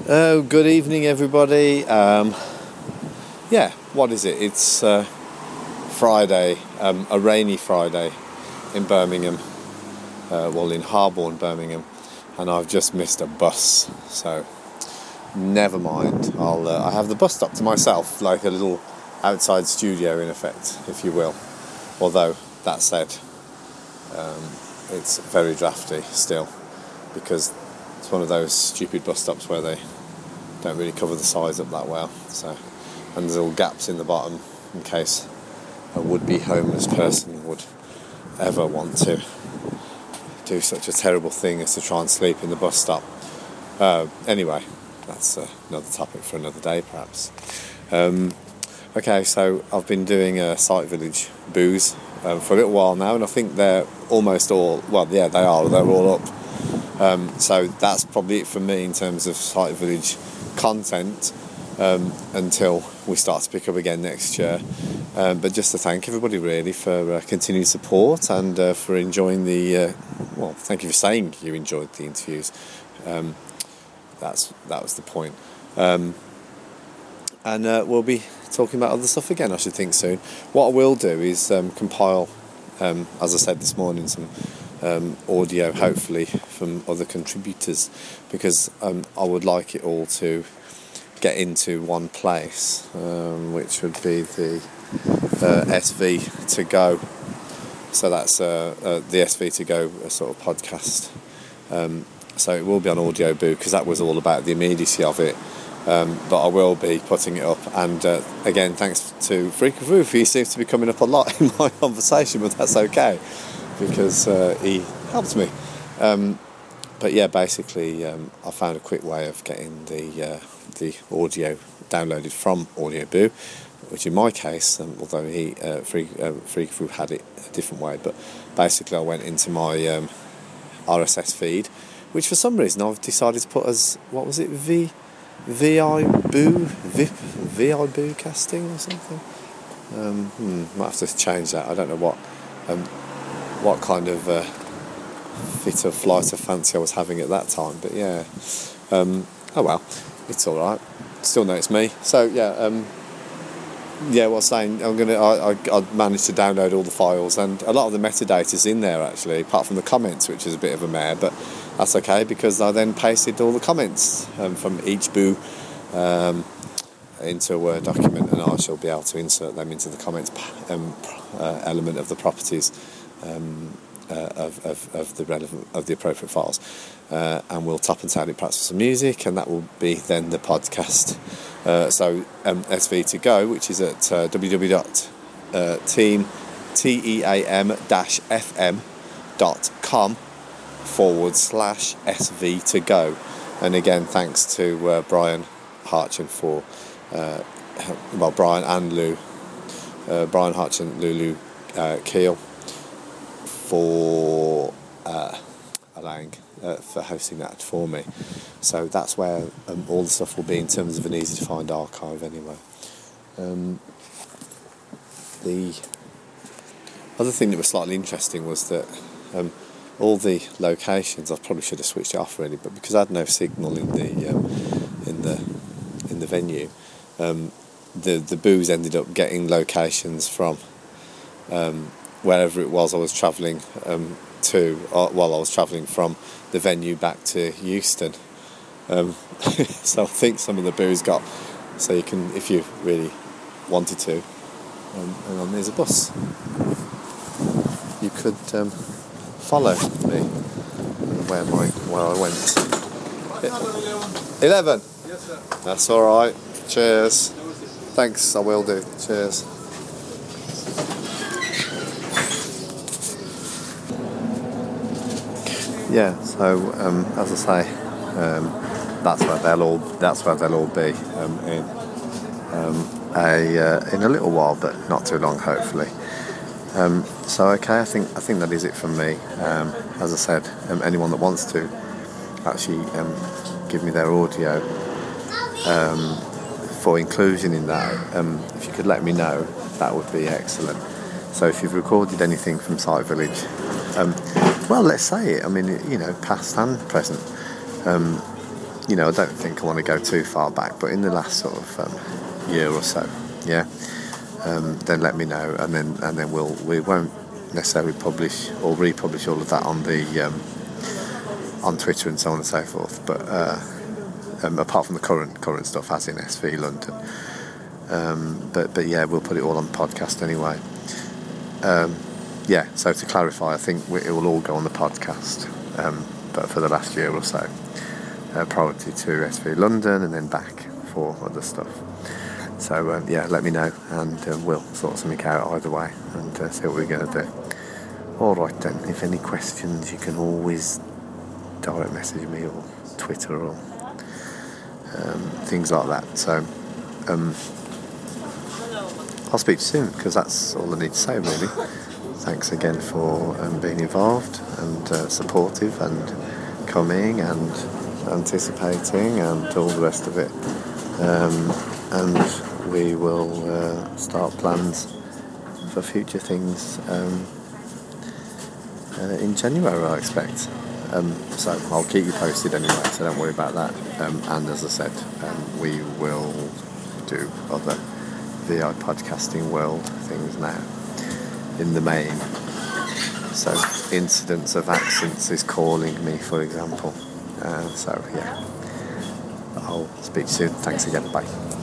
Oh, good evening, everybody. What is it? It's Friday, a rainy Friday in Birmingham, in Harborne, Birmingham, and I've just missed a bus. So, never mind. I have the bus stop to myself, like a little outside studio, in effect, if you will. Although that said, it's very drafty still, because it's one of those stupid bus stops where they don't really cover the sides up that well. So, and there's all gaps in the bottom in case a would-be homeless person would ever want to do such a terrible thing as to try and sleep in the bus stop. Anyway, that's another topic for another day, perhaps. Okay, so I've been doing a Sight Village booze for a little while now, and I think they're almost all, they're all up. So that's probably it for me in terms of Sight Village content until we start to pick up again next year. But just to thank everybody really for continued support and for enjoying thank you for saying you enjoyed the interviews. That was the point. And we'll be talking about other stuff again, I should think, soon. What I will do is compile, as I said this morning, some audio, hopefully, from other contributors, because I would like it all to get into one place, which would be the SV to go. So that's the SV to go sort of podcast. So it will be on Audio Boo, because that was all about the immediacy of it. But I will be putting it up, and again, thanks to Freak of Roof. He seems to be coming up a lot in my conversation, but that's okay, because he helped me. But yeah, basically, I found a quick way of getting the audio downloaded from Audio Boo, which in my case, although Freak of Roof had it a different way, but basically I went into my RSS feed, which for some reason I've decided to put as, what was it, VI Boo casting or something. Might have to change that. I don't know what kind of fit of flight of fancy I was having at that time, but yeah. Oh well, it's all right. Still know it's me. So yeah. What I was saying, I managed to download all the files, and a lot of the metadata's in there actually, apart from the comments, which is a bit of a mare, but that's okay, because I then pasted all the comments from each boo into a Word document, and I shall be able to insert them into the comments element of the properties of the appropriate files, and we'll top and tail it perhaps with some music, and that will be then the podcast. So SV to go, which is at www.team.fm.com/SV to go. And again, thanks to Brian Harchin for Brian and Lou, Brian Harchin, Lulu Keel, for allowing for hosting that for me. So that's where all the stuff will be in terms of an easy to find archive anyway. The other thing that was slightly interesting was that all the locations, I probably should have switched it off really, but because I had no signal in the venue, the booze ended up getting locations from wherever it was I was travelling to, while I was travelling from the venue back to Euston. So I think some of the booze got, so you can, if you really wanted to, hang on, there's a bus. You could follow me where I went. 11? Yes, sir. That's alright. Cheers. Thanks, I will do. Cheers. Yeah, so as I say, that's where they'll all be in a little while, but not too long, hopefully. So okay, I think that is it from me. As I said, anyone that wants to actually give me their audio for inclusion in that, if you could let me know, that would be excellent. So if you've recorded anything from Sight Village, well, let's say it. I mean, past and present. I don't think I want to go too far back, but in the last sort of year or so, yeah, then let me know, and then we won't necessarily publish or republish all of that on the on Twitter and so on and so forth. But apart from the current stuff, as in SV London, but yeah, we'll put it all on the podcast anyway. Yeah. So to clarify, I think it will all go on the podcast, but for the last year or so, priority to SV London and then back for other stuff. So yeah, let me know, and we'll sort something out either way, and see what we're going to do. All right then. If any questions, you can always direct message me or Twitter or things like that. So I'll speak to you soon, because that's all I need to say really. Thanks again for being involved and supportive and coming and anticipating and all the rest of it. And we will start plans for future things in January, I expect. So I'll keep you posted anyway, so don't worry about that. And as I said, we will do other VI podcasting world things now in the main. So incidents of accents is calling me, for example. So yeah, I'll speak to you soon. Thanks again. Bye.